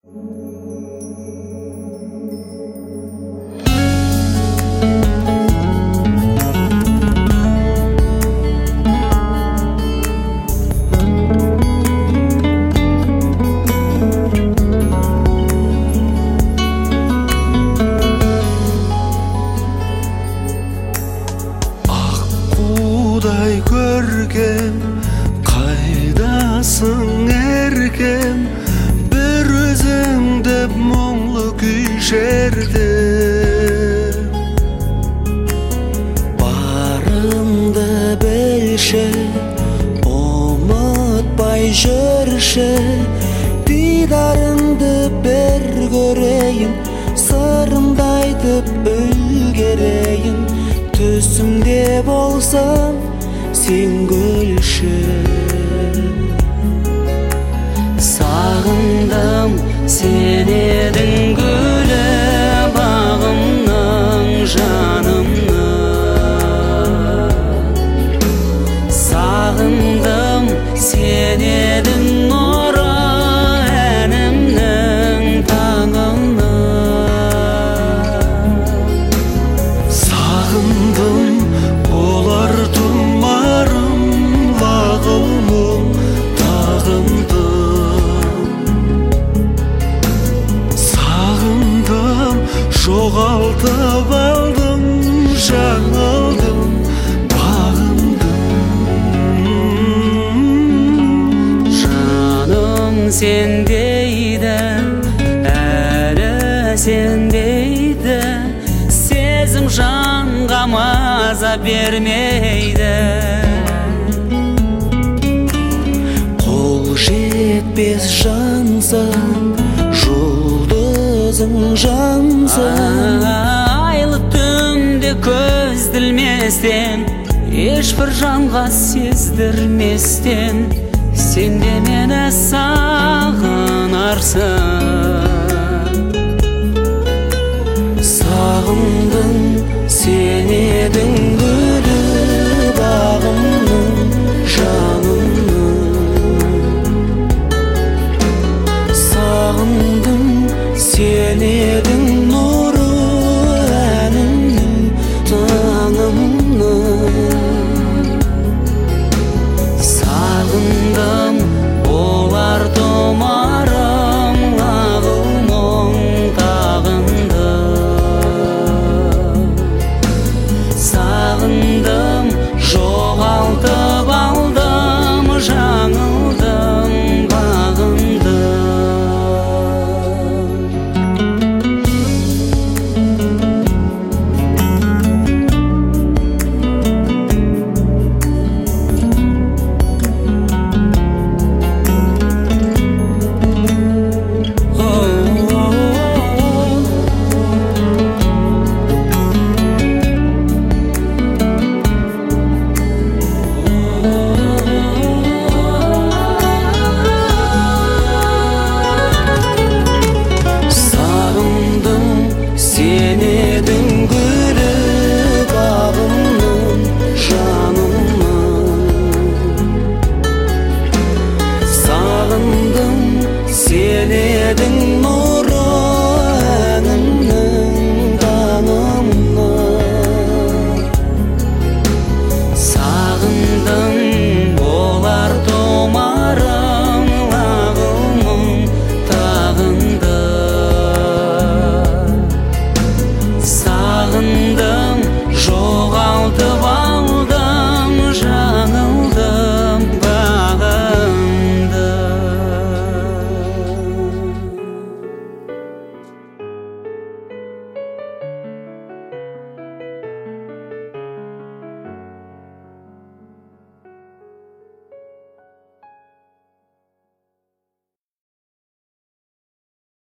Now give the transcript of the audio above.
Аққудай көркем, қайдасың еркем, бір өзіңді мұңлы күй шертем. Барыңды білші, ұмытпай жүрші, дидарыңды бір көрейін, сырымды айтып үлгерейін. Түсімде болсам, сен күлші. Сағындым, сен едің гүлі бағымның, жанымның. Сағындым, сен едің нұры әнімнің, таңымның. Сағындым, олар тұмарым, лағылмым, тағындым. Сағындым, жоғалтып алдым, жаңылдым, бағындым. Жаным сендейді, әлі сендейді, сезім жанға маза бермейді. Қол жетпес жансың, жұлдызың жансың. Айлы түнде көзділместен, ешбір жанға сездірместен, сен де мені сағынарсың. Сағындым, сен едің гүлі бағымның, жанымның. Сағындым, сен едің